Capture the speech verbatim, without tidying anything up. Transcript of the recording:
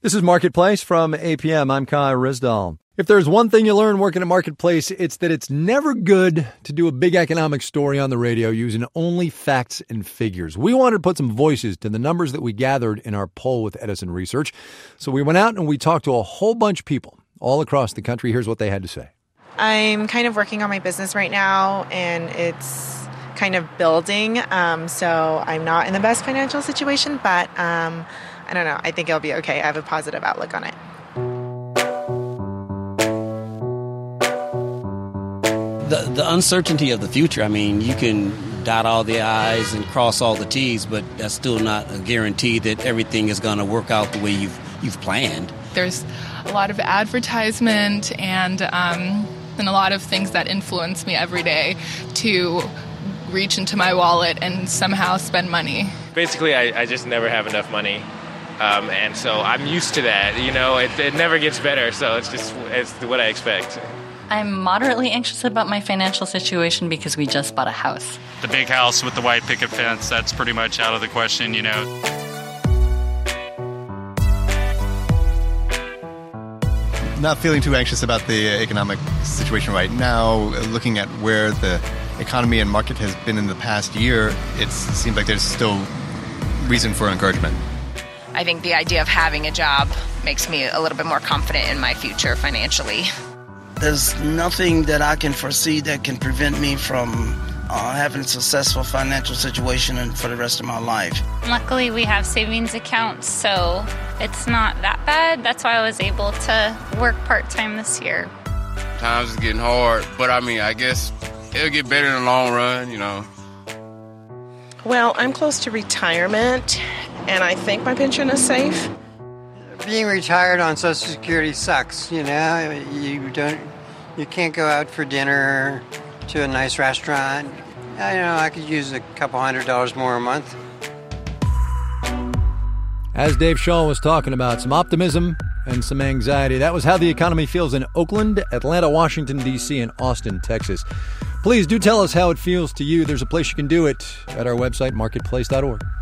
This is Marketplace from A P M. I'm Kai Rizdal. If there's one thing you learn working at Marketplace, it's that it's never good to do a big economic story on the radio using only facts and figures. We wanted to put some voices to the numbers that we gathered in our poll with Edison Research. So we went out and we talked to a whole bunch of people all across the country. Here's what they had to say. I'm kind of working on my business right now, and it's kind of building. Um, so I'm not in the best financial situation, but um, I don't know. I think it'll be okay. I have a positive outlook on it. The, the uncertainty of the future, I mean, you can dot all the I's and cross all the T's, but that's still not a guarantee that everything is going to work out the way you've you've planned. There's a lot of advertisement and um, and a lot of things that influence me every day to reach into my wallet and somehow spend money. Basically, I, I just never have enough money. Um, and so I'm used to that, you know, it, it never gets better, so it's just it's what I expect. I'm moderately anxious about my financial situation because we just bought a house. The big house with the white picket fence, that's pretty much out of the question, you know. Not feeling too anxious about the economic situation right now. Looking at where the economy and market has been in the past year, it seems like there's still reason for encouragement. I think the idea of having a job makes me a little bit more confident in my future financially. There's nothing that I can foresee that can prevent me from uh, having a successful financial situation and for the rest of my life. Luckily, we have savings accounts, so it's not that bad. That's why I was able to work part-time this year. Times is getting hard, but I mean, I guess it'll get better in the long run, you know. Well, I'm close to retirement, and I think my pension is safe. Being retired on Social Security sucks, you know. You don't, you can't go out for dinner to a nice restaurant. I know I could use a couple hundred dollars more a month. As Dave Shaw was talking about, some optimism and some anxiety. That was how the economy feels in Oakland, Atlanta, Washington, D C, and Austin, Texas. Please do tell us how it feels to you. There's a place you can do it at our website, marketplace dot org.